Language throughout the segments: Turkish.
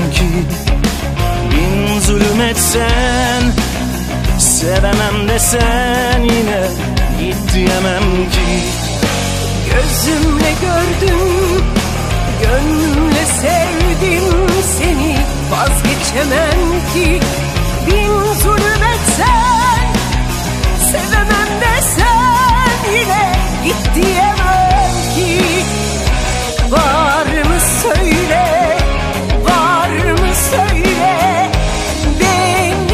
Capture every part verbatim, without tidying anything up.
ki. Bin zulüm etsen, sevemem desen yine git diyemem ki. Gözümle gördüm, gönlümle sevdim seni, vazgeçemem ki. Bin zulüm etsen, sevemem desen yine git diyemem ki. Var mı söyle, var mı söyle benim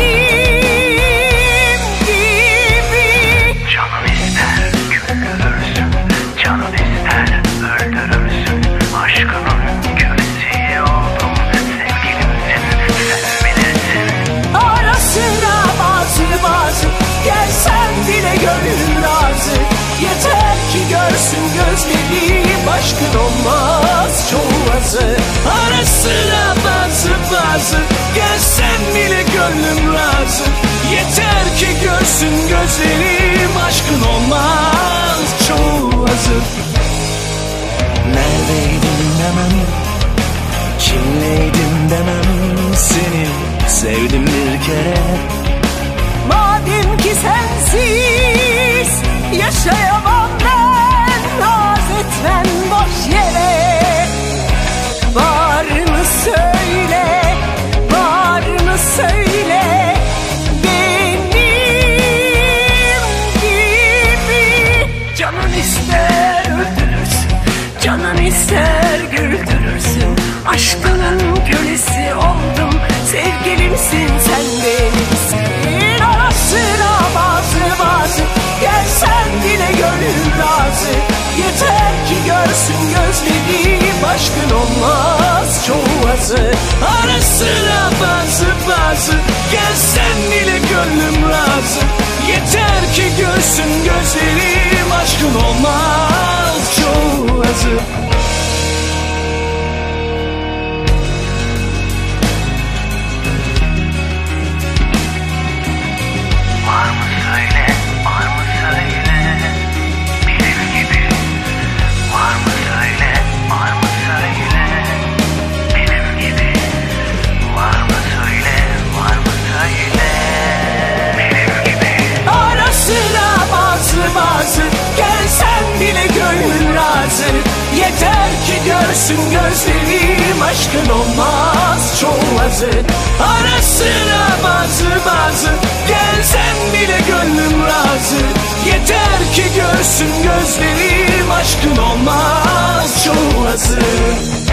gibi. Canım ister güldürürsün, canım ister öldürürsün. Aşkının kölesi oldum, sevgilimsin, sen bilirsin. Ara sıra bazı bazı gelsen bile gönül razı. Yeter ki görsün gözlerim, aşkın olmaz çoğu azı. Ara sıra bazı bazı gelsen bile gönlüm razı. Yeter ki görsün gözlerim, aşkın olmaz çoğu azı. Neredeydin demem, kimleydin demem, seni sevdim bir kere. Madem ki sensiz yaşayamam ben, naz etmem boş yere. Var mı söyle, var mı söyle benim gibi. Canın ister öldürürsün, canın ister güldürürsün. Aşkının kölesi oldum, sevgilimsin, sen benimsin. Ara sıra bazı bazı gelsen bile gönül razı. Yeter ki görsün gözlerim, aşkın olmaz çoğu azı. Ara sıra bazı bazı gelsen bile gönlüm razı. Yeter ki görsün gözlerim, aşkın olmaz çoğu azı. Var mı söyle, var mı söyle benim gibi. Var mı söyle, var mı söyle benim gibi. Var mı söyle, var mı söyle benim gibi. Ara sıra bazı bazı gelsen bile gönül razı. Yeter ki görsün gözlerim, aşkın olmaz çoğu azı. Ara sıra bazı bazı gelsen bile gönlüm razı. Yeter ki görsün gözlerim, aşkın olmaz çoğu azı.